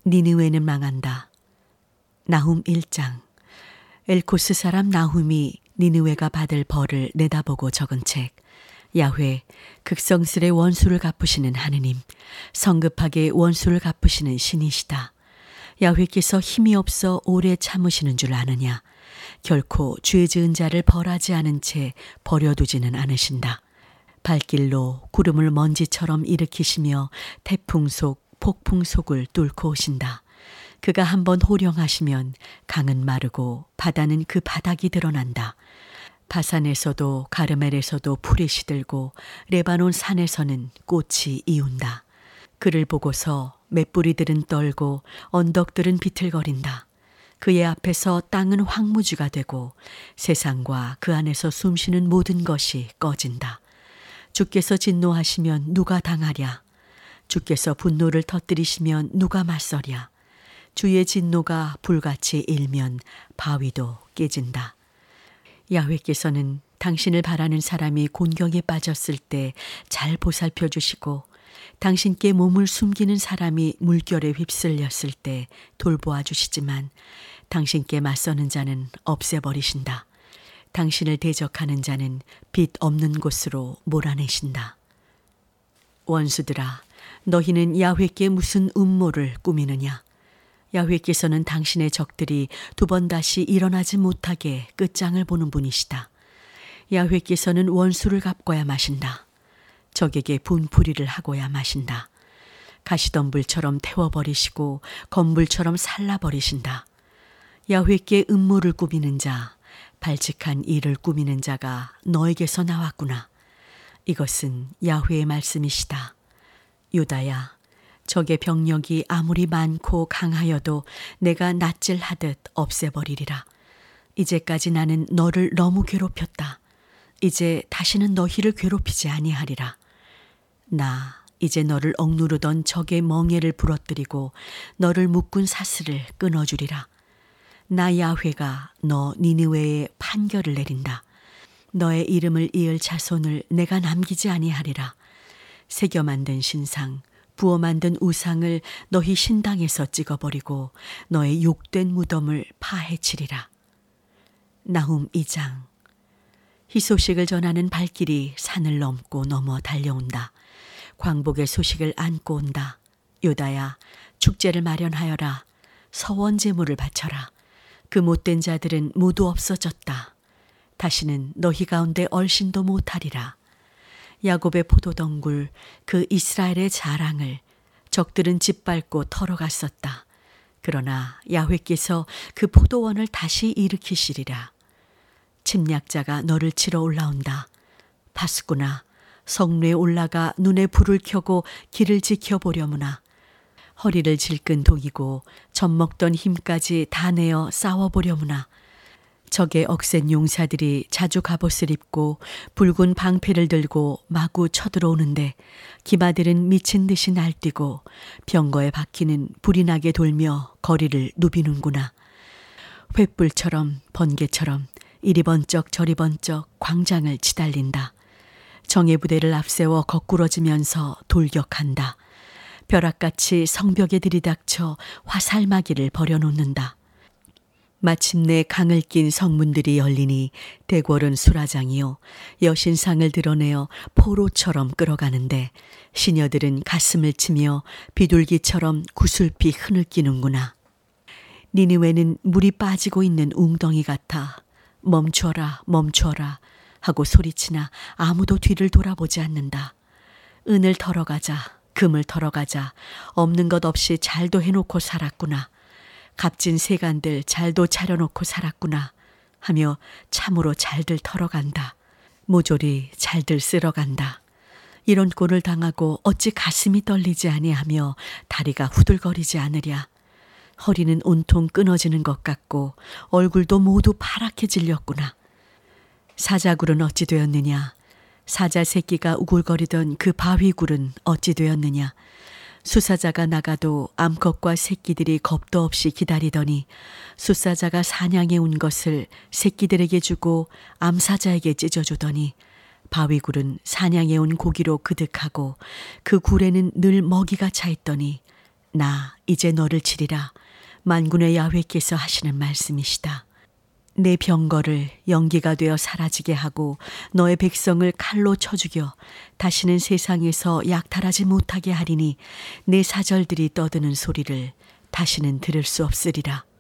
니느웨는 망한다. 나훔 1장. 엘코스 사람 나훔이 니느웨가 받을 벌을 내다보고 적은 책. 야훼, 극성스레 원수를 갚으시는 하느님, 성급하게 원수를 갚으시는 신이시다. 야훼께서 힘이 없어 오래 참으시는 줄 아느냐. 결코 죄 지은 자를 벌하지 않은 채 버려두지는 않으신다. 발길로 구름을 먼지처럼 일으키시며 태풍 속 폭풍 속을 뚫고 오신다. 그가 한번 호령하시면 강은 마르고 바다는 그 바닥이 드러난다. 바산에서도 가르멜에서도 풀이 시들고 레바논 산에서는 꽃이 이운다. 그를 보고서 맷뿌리들은 떨고 언덕들은 비틀거린다. 그의 앞에서 땅은 황무지가 되고 세상과 그 안에서 숨쉬는 모든 것이 꺼진다. 주께서 진노하시면 누가 당하랴? 주께서 분노를 터뜨리시면 누가 맞서랴? 주의 진노가 불같이 일면 바위도 깨진다. 야훼께서는 당신을 바라는 사람이 곤경에 빠졌을 때 잘 보살펴 주시고 당신께 몸을 숨기는 사람이 물결에 휩쓸렸을 때 돌보아 주시지만 당신께 맞서는 자는 없애버리신다. 당신을 대적하는 자는 빛 없는 곳으로 몰아내신다. 원수들아, 너희는 야훼께 무슨 음모를 꾸미느냐? 야훼께서는 당신의 적들이 두 번 다시 일어나지 못하게 끝장을 보는 분이시다. 야훼께서는 원수를 갚고야 마신다. 적에게 분풀이를 하고야 마신다. 가시덤불처럼 태워버리시고 건불처럼 살라버리신다. 야훼께 음모를 꾸미는 자, 발칙한 일을 꾸미는 자가 너에게서 나왔구나. 이것은 야훼의 말씀이시다. 유다야, 적의 병력이 아무리 많고 강하여도 내가 낫질하듯 없애버리리라. 이제까지 나는 너를 너무 괴롭혔다. 이제 다시는 너희를 괴롭히지 아니하리라. 나 이제 너를 억누르던 적의 멍에를 부러뜨리고 너를 묶은 사슬을 끊어주리라. 나 야훼가 너 니느웨에 판결을 내린다. 너의 이름을 이을 자손을 내가 남기지 아니하리라. 새겨 만든 신상, 부어 만든 우상을 너희 신당에서 찍어버리고 너의 욕된 무덤을 파헤치리라. 나훔 2장. 희소식을 전하는 발길이 산을 넘고 넘어 달려온다. 광복의 소식을 안고 온다. 유다야, 축제를 마련하여라. 서원 제물을 바쳐라. 그 못된 자들은 모두 없어졌다. 다시는 너희 가운데 얼씬도 못하리라. 야곱의 포도덩굴, 그 이스라엘의 자랑을 적들은 짓밟고 털어갔었다. 그러나 야훼께서 그 포도원을 다시 일으키시리라. 침략자가 너를 치러 올라온다. 파수꾼아, 성루에 올라가 눈에 불을 켜고 길을 지켜보려무나. 허리를 질끈 동이고 젖먹던 힘까지 다 내어 싸워보려무나. 적의 억센 용사들이 자주 갑옷을 입고 붉은 방패를 들고 마구 쳐들어오는데 기마들은 미친 듯이 날뛰고 병거의 바퀴는 불이 나게 돌며 거리를 누비는구나. 횃불처럼 번개처럼 이리 번쩍 저리 번쩍 광장을 치달린다. 정예 부대를 앞세워 거꾸러지면서 돌격한다. 벼락같이 성벽에 들이닥쳐 화살마기를 벌여놓는다. 마침내 강을 낀 성문들이 열리니 대궐은 수라장이요 여신상을 드러내어 포로처럼 끌어가는데 시녀들은 가슴을 치며 비둘기처럼 구슬피 흐느끼는구나. 니느웨는 물이 빠지고 있는 웅덩이 같아 멈춰라 멈춰라 하고 소리치나 아무도 뒤를 돌아보지 않는다. 은을 털어가자, 금을 털어가자, 없는 것 없이 잘도 해놓고 살았구나. 값진 세간들 잘도 차려놓고 살았구나 하며 참으로 잘들 털어간다. 모조리 잘들 쓸어간다. 이런 꼴을 당하고 어찌 가슴이 떨리지 아니하며 다리가 후들거리지 않으랴. 허리는 온통 끊어지는 것 같고 얼굴도 모두 파랗게 질렸구나. 사자굴은 어찌 되었느냐. 사자 새끼가 우글거리던 그 바위굴은 어찌 되었느냐. 수사자가 나가도 암컷과 새끼들이 겁도 없이 기다리더니 수사자가 사냥해 온 것을 새끼들에게 주고 암사자에게 찢어주더니 바위굴은 사냥해 온 고기로 그득하고 그 굴에는 늘 먹이가 차 있더니 나 이제 너를 치리라. 만군의 야훼께서 하시는 말씀이시다. 내 병거를 연기가 되어 사라지게 하고 너의 백성을 칼로 쳐 죽여 다시는 세상에서 약탈하지 못하게 하리니 내 사절들이 떠드는 소리를 다시는 들을 수 없으리라.